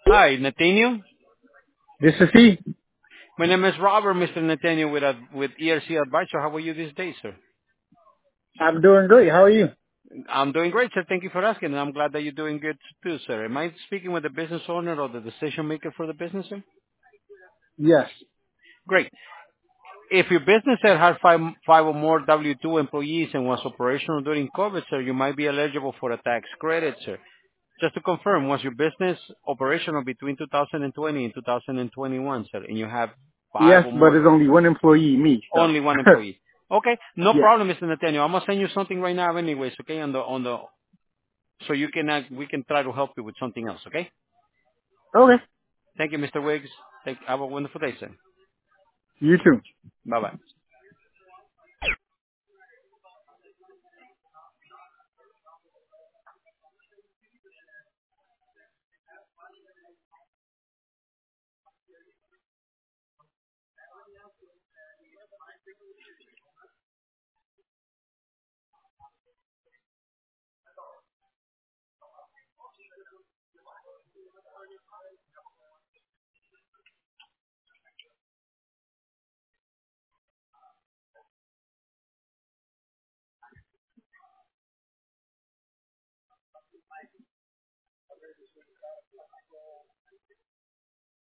Hi, Nathaniel. This is he. My name is Robert, Mr. Nathaniel, with ERC Advisor. How are you these days, sir? I'm doing great. How are you? I'm doing great, sir. Thank you for asking, and I'm glad that you're doing good too, sir. Am I speaking with the business owner or the decision maker for the business, sir? Yes. Great. If your business had five or more W-2 employees and was operational during COVID, sir, you might be eligible for a tax credit, sir. Just to confirm, was your business operational between 2020 and 2021, sir, and you have Yes, five or but more? there's only one employee, me, so. Only one employee. Okay, no Yes. problem, Mr. Nathaniel. I'm gonna send you something right now, anyways. Okay, so you can we can try to help you with something else. Okay. Okay. Thank you, Mr. Wiggs. Have a wonderful day, sir. You too. Bye bye.